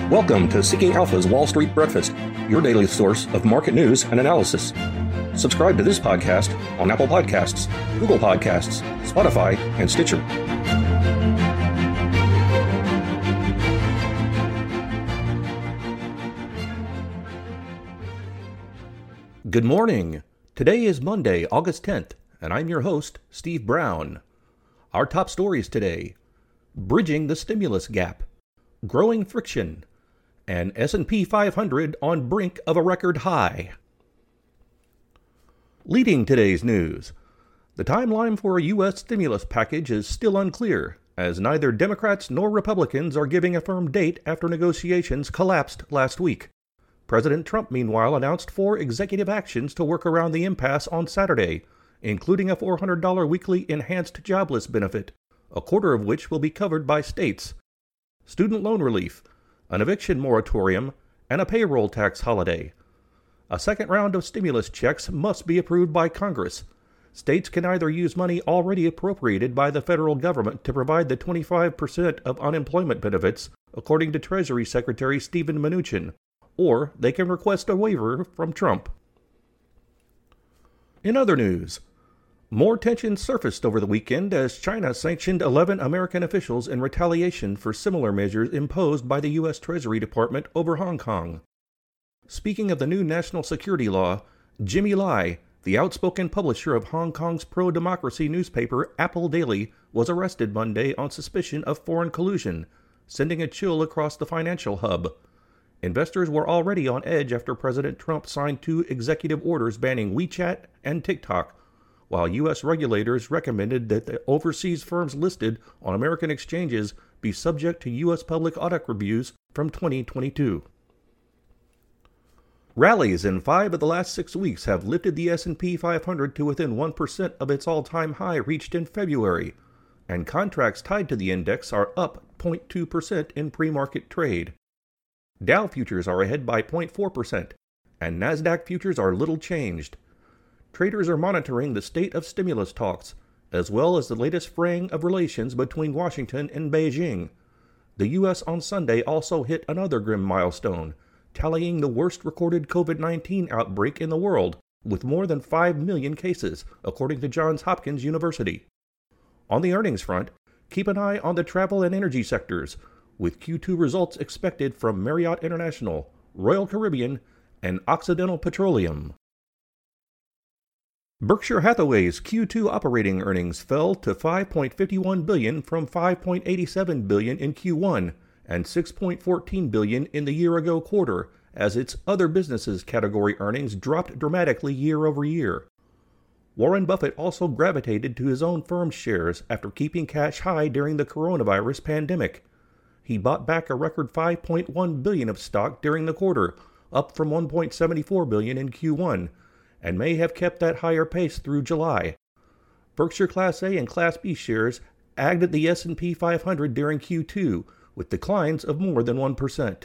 Welcome to Seeking Alpha's Wall Street Breakfast, your daily source of market news and analysis. Subscribe to this podcast on Apple Podcasts, Google Podcasts, Spotify, and Stitcher. Good morning. Today is Monday, August 10th, and I'm your host, Steve Brown. Our top stories today: bridging the stimulus gap, growing friction, and S&P 500 on brink of a record high. Leading today's news, the timeline for a U.S. stimulus package is still unclear, as neither Democrats nor Republicans are giving a firm date after negotiations collapsed last week. President Trump, meanwhile, announced 4 executive actions to work around the impasse on Saturday, including a $400 weekly enhanced jobless benefit, a quarter of which will be covered by states, student loan relief, an eviction moratorium, and a payroll tax holiday. A second round of stimulus checks must be approved by Congress. States can either use money already appropriated by the federal government to provide the 25% of unemployment benefits, according to Treasury Secretary Steven Mnuchin, or they can request a waiver from Trump. In other news, more tension surfaced over the weekend as China sanctioned 11 American officials in retaliation for similar measures imposed by the U.S. Treasury Department over Hong Kong. Speaking of the new national security law, Jimmy Lai, the outspoken publisher of Hong Kong's pro-democracy newspaper Apple Daily, was arrested Monday on suspicion of foreign collusion, sending a chill across the financial hub. Investors were already on edge after President Trump signed 2 executive orders banning WeChat and TikTok, while U.S. regulators recommended that the overseas firms listed on American exchanges be subject to U.S. public audit reviews from 2022. Rallies in 5 of the last 6 weeks have lifted the S&P 500 to within 1% of its all-time high reached in February, and contracts tied to the index are up 0.2% in pre-market trade. Dow futures are ahead by 0.4%, and Nasdaq futures are little changed. Traders are monitoring the state of stimulus talks, as well as the latest fraying of relations between Washington and Beijing. The U.S. on Sunday also hit another grim milestone, tallying the worst recorded COVID-19 outbreak in the world, with more than 5 million cases, according to Johns Hopkins University. On the earnings front, keep an eye on the travel and energy sectors, with Q2 results expected from Marriott International, Royal Caribbean, and Occidental Petroleum. Berkshire Hathaway's Q2 operating earnings fell to $5.51 billion from $5.87 billion in Q1 and $6.14 billion in the year-ago quarter, as its other businesses category earnings dropped dramatically year over year. Warren Buffett also gravitated to his own firm's shares after keeping cash high during the coronavirus pandemic. He bought back a record $5.1 billion of stock during the quarter, up from $1.74 billion in Q1, and may have kept that higher pace through July. Berkshire Class A and Class B shares agged the S&P 500 during Q2, with declines of more than 1%.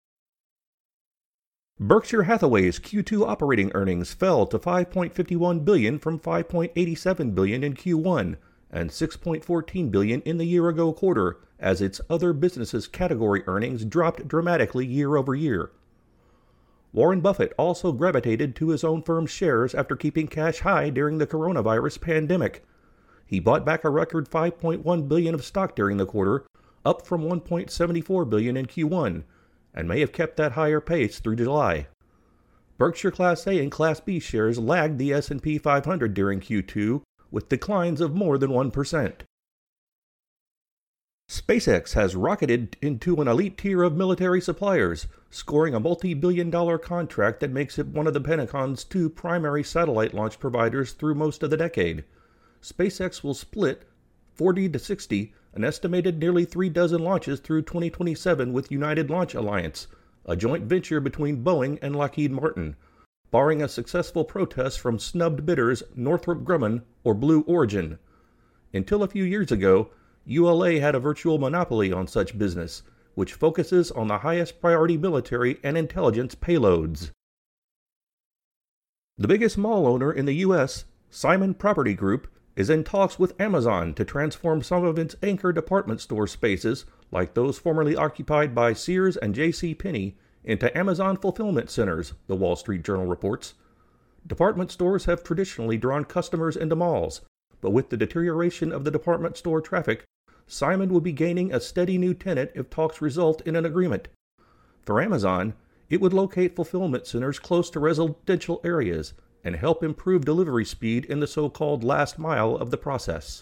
Berkshire Hathaway's Q2 operating earnings fell to $5.51 billion from $5.87 billion in Q1 and $6.14 billion in the year-ago quarter, as its other businesses category earnings dropped dramatically year over year. Warren Buffett also gravitated to his own firm's shares after keeping cash high during the coronavirus pandemic. He bought back a record $5.1 billion of stock during the quarter, up from $1.74 billion in Q1, and may have kept that higher pace through July. Berkshire Class A and Class B shares lagged the S&P 500 during Q2, with declines of more than 1%. SpaceX has rocketed into an elite tier of military suppliers, scoring a multi-billion-dollar contract that makes it one of the Pentagon's 2 primary satellite launch providers through most of the decade. SpaceX will split 40-60, an estimated nearly 3 dozen launches through 2027 with United Launch Alliance, a joint venture between Boeing and Lockheed Martin, barring a successful protest from snubbed bidders Northrop Grumman or Blue Origin. Until a few years ago, ULA had a virtual monopoly on such business, which focuses on the highest priority military and intelligence payloads. The biggest mall owner in the U.S., Simon Property Group, is in talks with Amazon to transform some of its anchor department store spaces, like those formerly occupied by Sears and J.C. Penney, into Amazon fulfillment centers, the Wall Street Journal reports. Department stores have traditionally drawn customers into malls, but with the deterioration of the department store traffic, Simon would be gaining a steady new tenant if talks result in an agreement. For Amazon, it would locate fulfillment centers close to residential areas and help improve delivery speed in the so-called last mile of the process.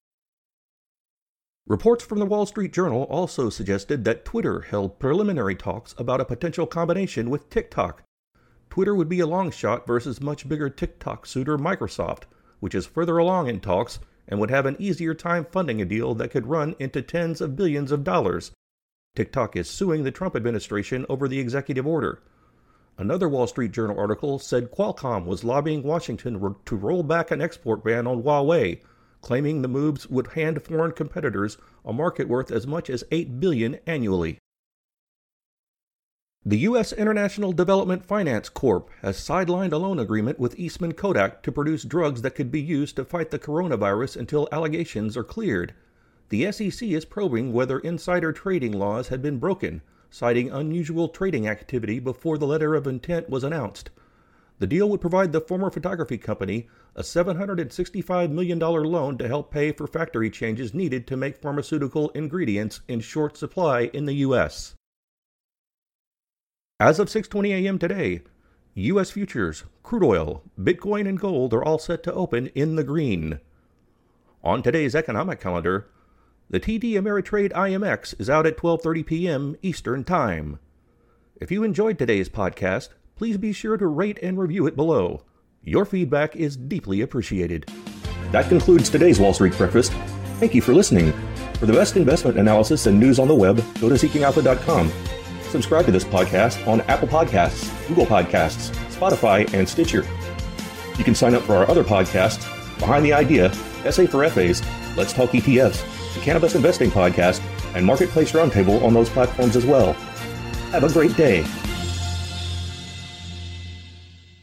Reports from the Wall Street Journal also suggested that Twitter held preliminary talks about a potential combination with TikTok. Twitter would be a long shot versus much bigger TikTok suitor Microsoft, which is further along in talks and would have an easier time funding a deal that could run into tens of billions of dollars. TikTok is suing the Trump administration over the executive order. Another Wall Street Journal article said Qualcomm was lobbying Washington to roll back an export ban on Huawei, claiming the moves would hand foreign competitors a market worth as much as $8 billion annually. The U.S. International Development Finance Corp. has sidelined a loan agreement with Eastman Kodak to produce drugs that could be used to fight the coronavirus until allegations are cleared. The SEC is probing whether insider trading laws had been broken, citing unusual trading activity before the letter of intent was announced. The deal would provide the former photography company a $765 million loan to help pay for factory changes needed to make pharmaceutical ingredients in short supply in the U.S. As of 6:20 a.m. today, U.S. futures, crude oil, Bitcoin, and gold are all set to open in the green. On today's economic calendar, the TD Ameritrade IMX is out at 12:30 p.m. Eastern Time. If you enjoyed today's podcast, please be sure to rate and review it below. Your feedback is deeply appreciated. That concludes today's Wall Street Breakfast. Thank you for listening. For the best investment analysis and news on the web, go to seekingalpha.com. Subscribe to this podcast on Apple Podcasts, Google Podcasts, Spotify, and Stitcher. You can sign up for our other podcasts, Behind the Idea, SA for FAs, Let's Talk ETFs, the Cannabis Investing Podcast, and Marketplace Roundtable on those platforms as well. Have a great day.